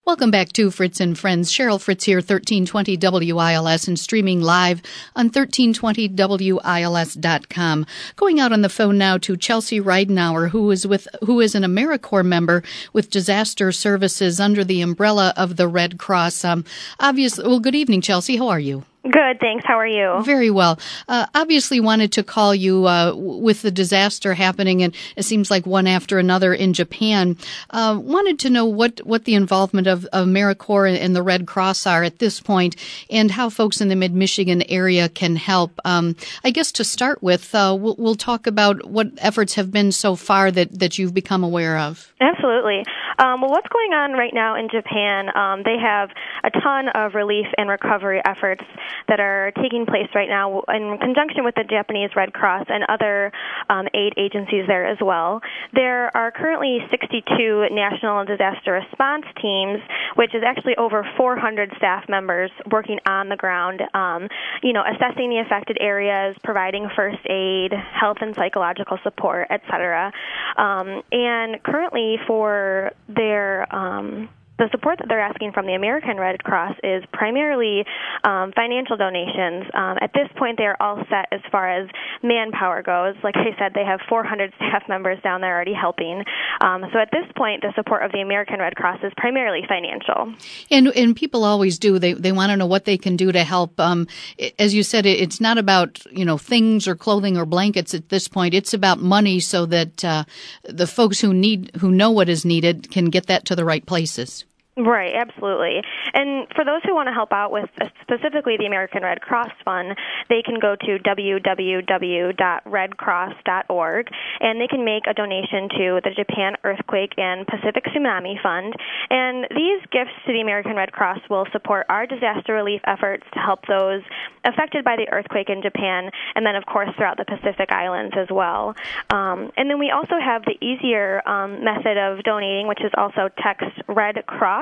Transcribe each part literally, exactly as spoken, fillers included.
Welcome back to Fritz and Friends. Cheryl Fritz here, thirteen twenty W I L S, and streaming live on thirteen twenty W I L S dot com. Going out on the phone now to Chelsea Reidenauer, who is with who is an AmeriCorps member with disaster services under the umbrella of the Red Cross. Um, obviously, well, good evening, Chelsea. How are you? Good, thanks. How are you? Very well. Uh, obviously wanted to call you uh, with the disaster happening, and it seems like one after another in Japan. Uh, wanted to know what, what the involvement of, of AmeriCorps and the Red Cross are at this point, and how folks in the Mid-Michigan area can help. Um, I guess to start with, uh, we'll, we'll talk about what efforts have been so far that, that you've become aware of. Absolutely. Um, well, what's going on right now in Japan, um, they have a ton of relief and recovery efforts that are taking place right now in conjunction with the Japanese Red Cross and other um, aid agencies there as well. There are currently sixty-two national disaster response teams, which is actually over four hundred staff members working on the ground, um, you know, assessing the affected areas, providing first aid, health and psychological support, et cetera. Um, and currently for their um, the support that they're asking from the American Red Cross is primarily um, financial donations. Um, at this point, they're all set as far as manpower goes. Like I said, they have four hundred staff members down there already helping. Um, so at this point, the support of the American Red Cross is primarily financial. And and people always do. They they want to know what they can do to help. Um, as you said, it's not about, you know, things or clothing or blankets at this point. It's about money so that uh, the folks who need who know what is needed can get that to the right places. Right, absolutely. And for those who want to help out with uh, specifically the American Red Cross Fund, they can go to w w w dot red cross dot org, and they can make a donation to the Japan Earthquake and Pacific Tsunami Fund. And these gifts to the American Red Cross will support our disaster relief efforts to help those affected by the earthquake in Japan, and then, of course, throughout the Pacific Islands as well. Um, and then we also have the easier um, method of donating, which is also text Red Cross.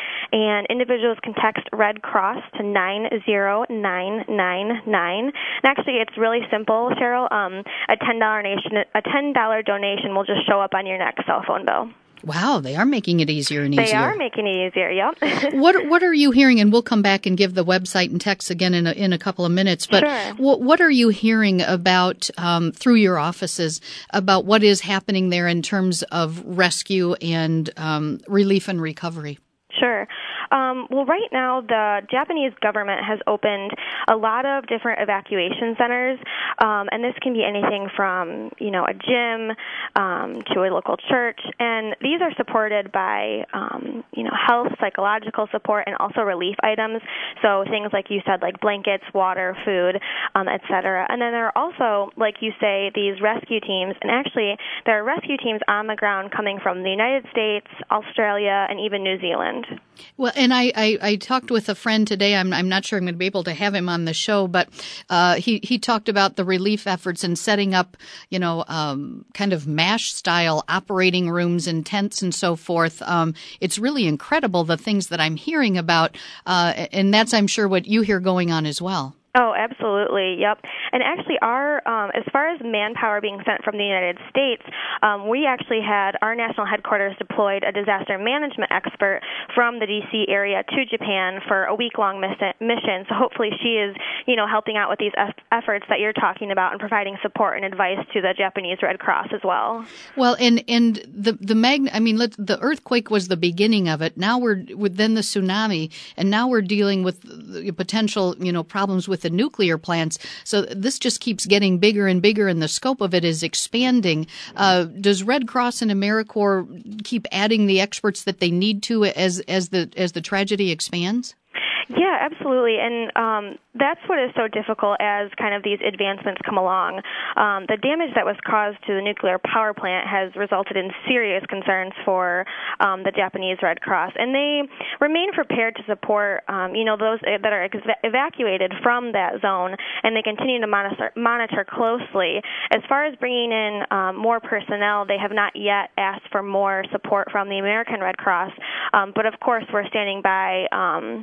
And individuals can text Red Cross to nine zero nine nine nine. And actually, it's really simple, Cheryl. Um, a ten dollars donation, a ten dollars donation will just show up on your next cell phone bill. Wow, they are making it easier and easier. They are making it easier, yep. what What are you hearing? And we'll come back and give the website and text again in a, in a couple of minutes. But sure. what, what are you hearing about um, through your offices about what is happening there in terms of rescue and um, relief and recovery? Sure. Um, well, right now, the Japanese government has opened a lot of different evacuation centers, um, and this can be anything from, you know, a gym um, to a local church, and these are supported by, um, you know, health, psychological support, and also relief items, so things like you said, like blankets, water, food, um, et cetera. And then there are also, like you say, these rescue teams, and actually there are rescue teams on the ground coming from the United States, Australia, and even New Zealand. Well, and I, I, I talked with a friend today. I'm, I'm not sure I'm going to be able to have him on the show, but uh, he, he talked about the relief efforts and setting up, you know, um, kind of MASH-style operating rooms and tents and so forth. Um, it's really incredible, the things that I'm hearing about, uh, and that's, I'm sure, what you hear going on as well. Oh, absolutely. Yep. And actually, our um, as far as manpower being sent from the United States, um, we actually had our national headquarters deployed a disaster management expert from the D C area to Japan for a week-long mission. So hopefully, she is, you know, helping out with these efforts that you're talking about and providing support and advice to the Japanese Red Cross as well. Well, and and the the mag I mean, let, the earthquake was the beginning of it. Now we're with then the tsunami, and now we're dealing with the potential, you know, problems with the nuclear plants. So this just keeps getting bigger and bigger, and the scope of it is expanding. Uh, does Red Cross and AmeriCorps keep adding the experts that they need to as as the as the tragedy expands? Yeah, absolutely. And um, that's what is so difficult as kind of these advancements come along. Um, the damage that was caused to the nuclear power plant has resulted in serious concerns for um, the Japanese Red Cross. And they remain prepared to support, um, you know, those that are ex- evacuated from that zone, and they continue to monitor, monitor closely. As far as bringing in um, more personnel, they have not yet asked for more support from the American Red Cross. Um, but, of course, we're standing by um, in the event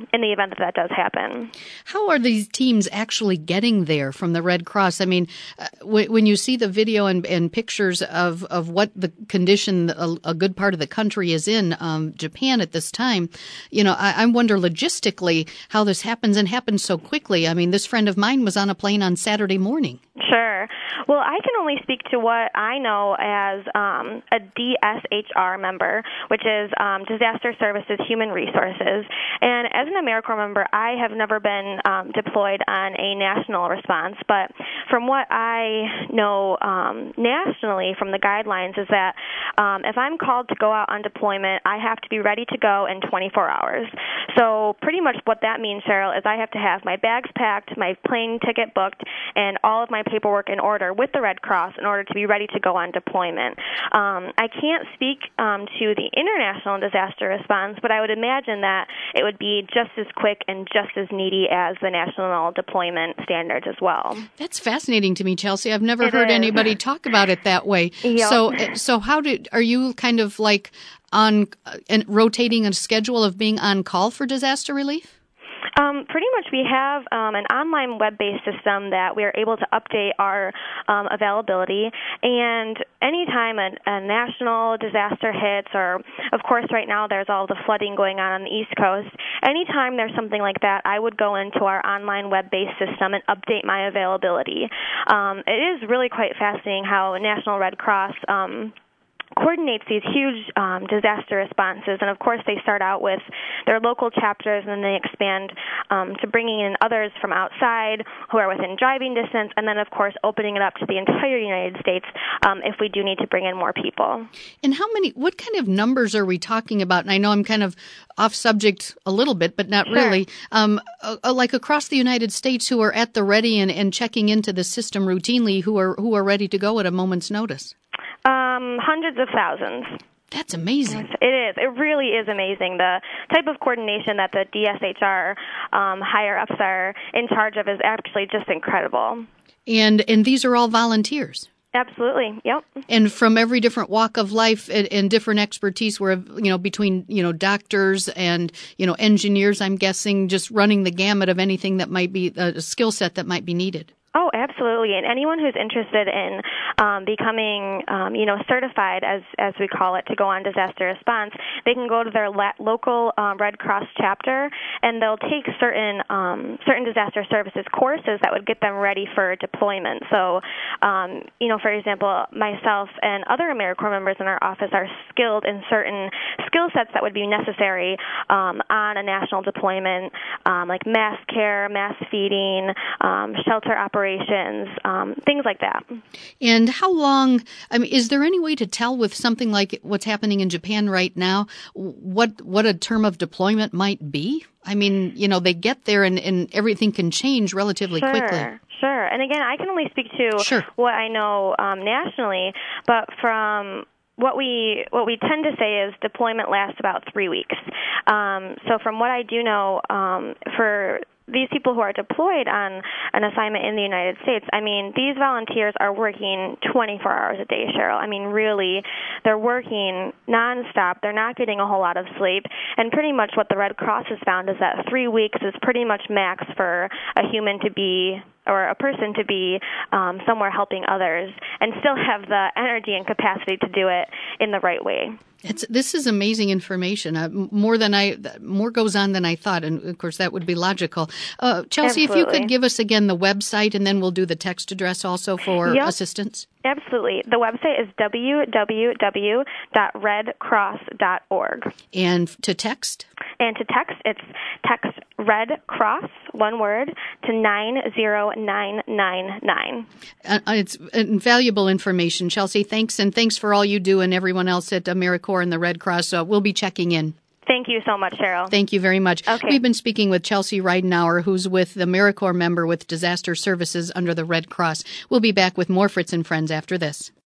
that that does happen. How are these teams actually getting there from the Red Cross? I mean, uh, w- when you see the video and, and pictures of, of what the condition a, a good part of the country is in, um, Japan at this time, you know, I, I wonder logistically how this happens and happens so quickly. I mean, this friend of mine was on a plane on Saturday morning. Sure. Well, I can only speak to what I know as um, a D S H R member, which is um, Disaster Services Human Resources. And as an AmeriCorps member, I have never been um, deployed on a national response. But from what I know um, nationally from the guidelines is that um, if I'm called to go out on deployment, I have to be ready to go in twenty-four hours. So pretty much what that means, Cheryl, is I have to have my bags packed, my plane ticket booked, and all of my paperwork in order with the Red Cross in order to be ready to go on deployment. Um, I can't speak um, to the international disaster response, but I would imagine that it would be just as quick and just as needy as the national deployment standards as well. That's fascinating to me, Chelsea. I've never It heard is. anybody talk about it that way. Yep. So, so how did are you kind of like on uh, and rotating a schedule of being on call for disaster relief? Um, pretty much we have um, an online web-based system that we are able to update our um, availability, and anytime a, a national disaster hits, or of course right now there's all the flooding going on on the East Coast, anytime there's something like that, I would go into our online web-based system and update my availability. Um, it is really quite fascinating how National Red Cross um, coordinates these huge um, disaster responses, and of course they start out with their local chapters, and then they expand um, to bringing in others from outside who are within driving distance, and then of course opening it up to the entire United States um, if we do need to bring in more people. And how many, what kind of numbers are we talking about? And I know I'm kind of off subject a little bit, but not Sure. really. Um, uh, like across the United States who are at the ready and, and checking into the system routinely, who are who are ready to go at a moment's notice? Um, hundreds of thousands. That's amazing. It is. It really is amazing. The type of coordination that the D S H R um, higher-ups are in charge of is actually just incredible. And and these are all volunteers. Absolutely. Yep. And from every different walk of life and, and different expertise, where, you know, between, you know, doctors and, you know, engineers, I'm guessing, just running the gamut of anything that might be a skill set that might be needed. Oh, absolutely. And anyone who's interested in um, becoming, um, you know, certified, as as we call it, to go on disaster response, they can go to their la- local um, Red Cross chapter, and they'll take certain um, certain disaster services courses that would get them ready for deployment. So, um, you know, for example, myself and other AmeriCorps members in our office are skilled in certain skill sets that would be necessary um, on a national deployment, um, like mass care, mass feeding, um, shelter operations. Operations, um, things like that. And how long, I mean, is there any way to tell with something like what's happening in Japan right now, what what a term of deployment might be? I mean, you know, they get there and, and everything can change relatively sure, quickly. Sure. And again, I can only speak to sure. what I know um, nationally, but from What we what we tend to say is deployment lasts about three weeks. Um, so from what I do know, um, for these people who are deployed on an assignment in the United States, I mean, these volunteers are working twenty-four hours a day, Cheryl. I mean, really, they're working nonstop. They're not getting a whole lot of sleep. And pretty much what the Red Cross has found is that three weeks is pretty much max for a human to be or a person to be um, somewhere helping others and still have the energy and capacity to do it in the right way. It's, this is amazing information. Uh, more than I, more goes on than I thought, and of course that would be logical. Uh, Chelsea, Absolutely. if you could give us again the website, and then we'll do the text address also for yep. assistance. Absolutely. The website is w w w dot red cross dot org. And to text? And to text, it's text Red Cross, one word, to nine zero nine nine nine. Uh, it's invaluable information. Chelsea, thanks, and thanks for all you do and everyone else at AmeriCorps and the Red Cross. Uh, we'll be checking in. Thank you so much, Cheryl. Thank you very much. Okay. We've been speaking with Chelsea Reidenauer, who's with the AmeriCorps member with Disaster Services under the Red Cross. We'll be back with more Fritz and Friends after this.